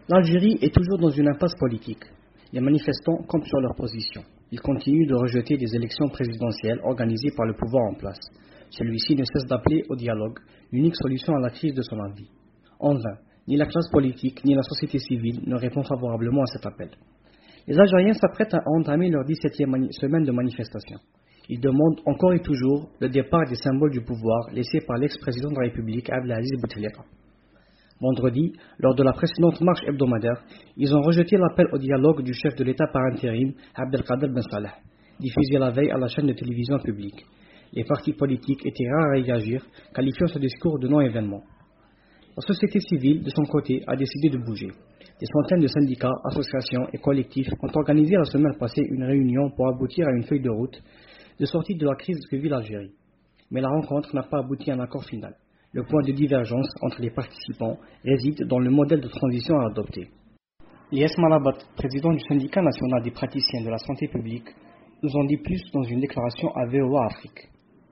L'Algérie est toujours dans une impasse politique. Les manifestants campent sur leur position. Ils continuent de rejeter des élections présidentielles organisées par le pouvoir en place. Celui-ci ne cesse d'appeler au dialogue, l'unique solution à la crise de son avis. En vain, ni la classe politique ni la société civile ne répondent favorablement à cet appel. Les Algériens s'apprêtent à entamer leur 17e semaine de manifestation. Ils demandent encore et toujours le départ des symboles du pouvoir laissés par l'ex-président de la République Abdelaziz Bouteflika. Vendredi, lors de la précédente marche hebdomadaire, ils ont rejeté l'appel au dialogue du chef de l'État par intérim, Abdelkader Ben Salah, diffusé la veille à la chaîne de télévision publique. Les partis politiques étaient rares à réagir, qualifiant ce discours de non-événement. La société civile, de son côté, a décidé de bouger. Des centaines de syndicats, associations et collectifs ont organisé la semaine passée une réunion pour aboutir à une feuille de route de sortie de la crise que vit l'Algérie. Mais la rencontre n'a pas abouti à un accord final. Le point de divergence entre les participants réside dans le modèle de transition à adopter. Lies Malabat, président du syndicat national des praticiens de la santé publique, nous en dit plus dans une déclaration à VOA Afrique.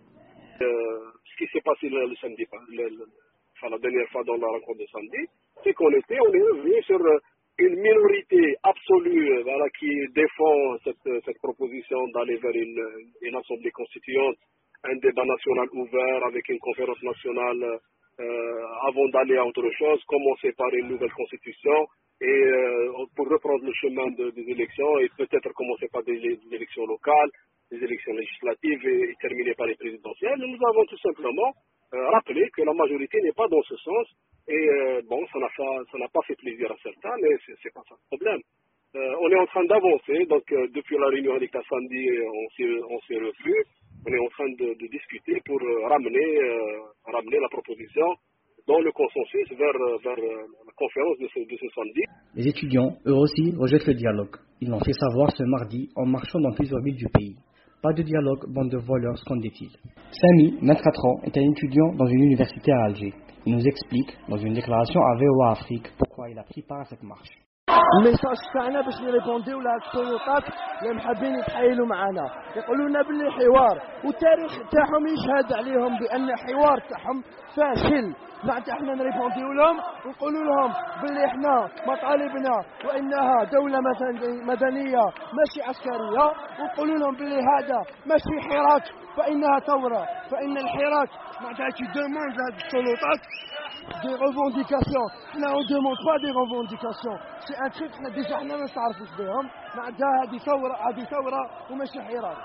Ce qui s'est passé le samedi, la dernière fois dans la rencontre de samedi, c'est qu'on est revenu sur une minorité absolue qui défend cette proposition d'aller vers une assemblée constituante, un débat national ouvert avec une conférence nationale avant d'aller à autre chose, commencer par une nouvelle constitution et pour reprendre le chemin des élections et peut-être commencer par des élections locales, des élections législatives et terminer par les présidentielles. Nous avons tout simplement rappelé que la majorité n'est pas dans ce sens et ça n'a pas fait plaisir à certains, mais c'est pas ça le problème. On est en train d'avancer, donc depuis la réunion avec la samedi, on s'est revus. On est en train de discuter pour ramener la proposition dans le consensus vers la conférence de ce samedi. Les étudiants, eux aussi, rejettent le dialogue. Ils l'ont fait savoir ce mardi en marchant dans plusieurs villes du pays. Pas de dialogue, bande de voleurs, scandait-il. Sami, 24 ans, est un étudiant dans une université à Alger. Il nous explique, dans une déclaration à VOA Afrique, pourquoi il a pris part à cette marche. الميساج تاعنا باش نريبونديو لهاد السلطات اللي محبين يتحايلوا معنا يقولوا لنا باللي حوار والتاريخ تاعهم يشهد عليهم بان حوار تاعهم فاشل. معناتها احنا نريبونديو لهم ونقولوا لهم باللي احنا مطالبنا وانها دوله مدنيه ماشي عسكريه ونقولوا لهم باللي هذا ماشي حراك فانها ثوره فان الحراك معناتها كي دوموند لهاد السلطات des revendications. Là, on ne demande pas des revendications. C'est un truc que déjà, on ne s'arrête pas. هذه ثورة وماشي حراك.